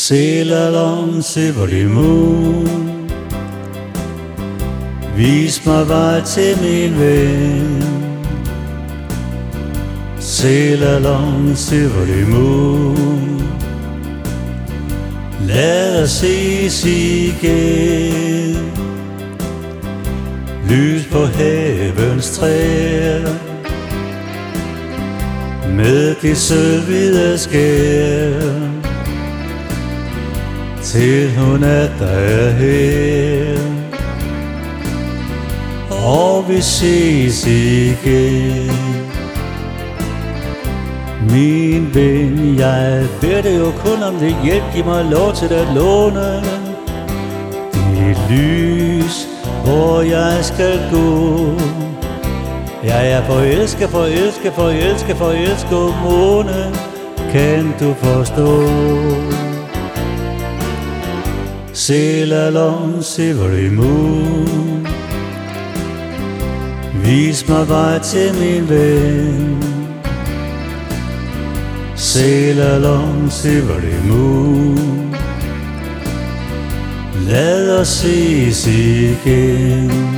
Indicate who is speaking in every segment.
Speaker 1: Sail Silverly Moon, vis mig vej til min ven. Sail Silverly Moon, lad os ses igen. Lys på havens træer, med de sølvhvide skær, til hun at der er her, og vi ses igen. Min ven, jeg beder dig jo kun om det hjælp, giv mig lov til at låne det lys, hvor jeg skal gå. Jeg er forelsket, forelsket, forelsket, forelsket, måne, kan du forstå? Sail Silverly Moon, vis mig vej til min ven. Sail Silverly Moon, lad os ses igen.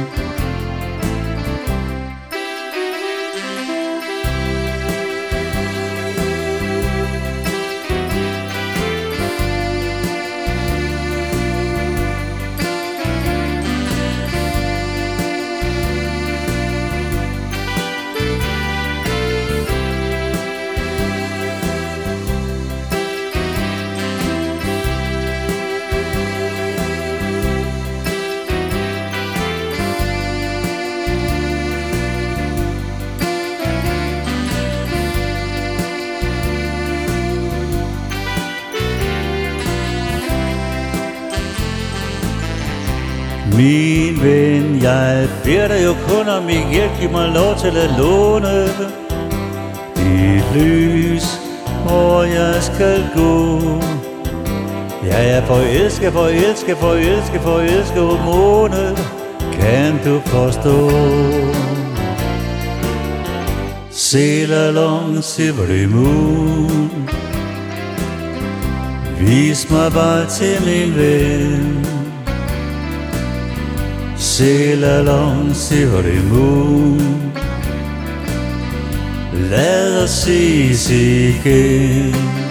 Speaker 1: Min ven, jeg beder dig jo kun om min hjælp, giv mig lov til at låne dit lys, hvor jeg skal gå. Jeg er forelsket, forelsket, forelsket, forelsket, måne, kan du forstå? Sail Silverly Moon, vis mig vej til min ven. Sail Silverly Moon, lad os ses igen.